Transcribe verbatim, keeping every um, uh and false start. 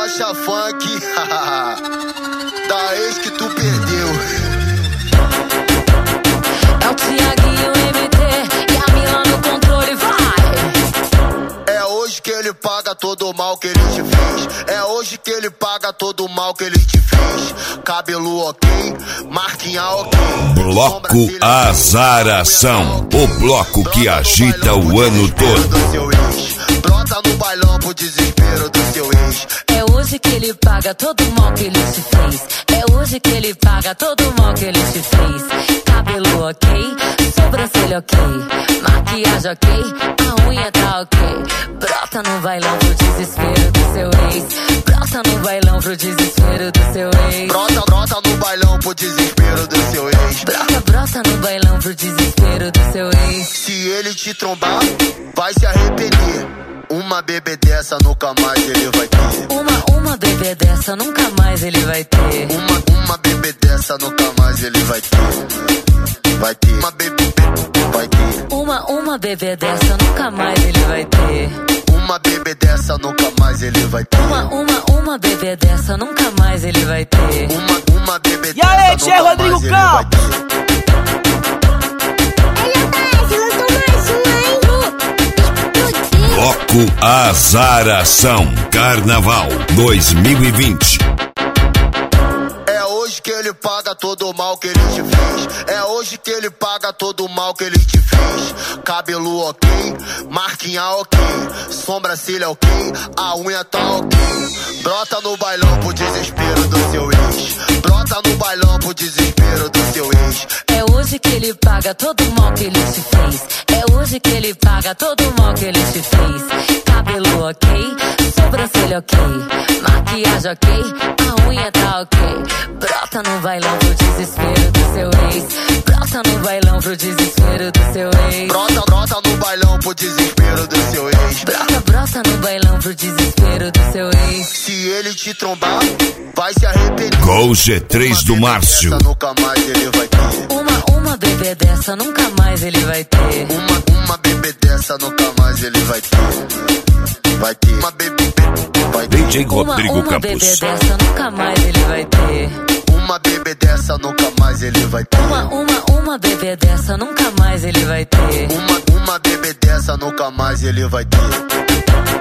marcha funk da ex que tu perdeu. É o Thiaguinho M T e a Mila no controle, vai! É hoje que ele paga todo o mal que ele te fez. É hoje que ele paga todo o mal que ele te fez. Cabelo ok, marquinha ok. Bloco Azaração, o bloco que agita o ano todo. Brota no bailão pro desespero do seu ex. É hoje que ele paga todo o mal que ele te fez. É hoje que ele paga todo o mal que ele te fez. Cabelo ok, sobrancelha ok, maquiagem ok, a unha tá ok. Brota no bailão pro desespero do seu ex. Brota no bailão pro desespero do seu ex. Brota, brota no bailão pro desespero do seu ex. Brota, brota no bailão pro desespero do seu ex. Se ele te trombar, vai se arrepender. Uma bebê dessa nunca mais ele vai ter. Uma, uma bebê dessa nunca mais ele vai ter. Uma, uma bebê dessa nunca mais ele vai ter. Vai ter. Uma bebê, vai ter. Uma, uma bebê dessa nunca mais ele vai ter. Uma bebê dessa nunca mais ele vai ter. Uma, uma, uma bebê dessa nunca mais ele vai ter. Uma, uma bebê e aí, dessa tia nunca Rodrigo mais ele Campos. vai ter. Bloco Azaração Carnaval dois mil e vinte. É hoje que ele paga todo o mal que ele te fez. É hoje que ele paga todo o mal que ele te fez. Cabelo ok, marquinha ok, sobrancelha ok, a unha tá ok. Brota no bailão pro desespero do seu ex. Brota no bailão pro desespero do seu ex. É hoje que ele paga todo o mal que ele te fez. É hoje que ele paga todo o mal que ele te fez. Cabelo ok, sobrancelha ok, maquiagem ok, a unha tá ok. Brota no bailão pro desespero do seu ex. Brota no bailão pro desespero do seu ex. Brota, brota no bailão pro desespero do seu ex. Brota, brota no bailão pro desespero do seu ex. Se ele te trombar, vai se arrepender. Gol G três do Márcio. Nunca mais ele vai ter. Uma, uma bebê dessa nunca mais ele vai ter. Uma, uma bebê dessa nunca mais ele vai ter. Vai ter. Uma bebê, vai ter. D J Rodrigo uma, uma Campos. bebê dessa nunca mais ele vai ter. Uma bebê dessa nunca mais ele vai ter. Uma, uma, uma bebê dessa nunca mais ele vai ter. Uma, uma bebê dessa nunca mais ele vai ter.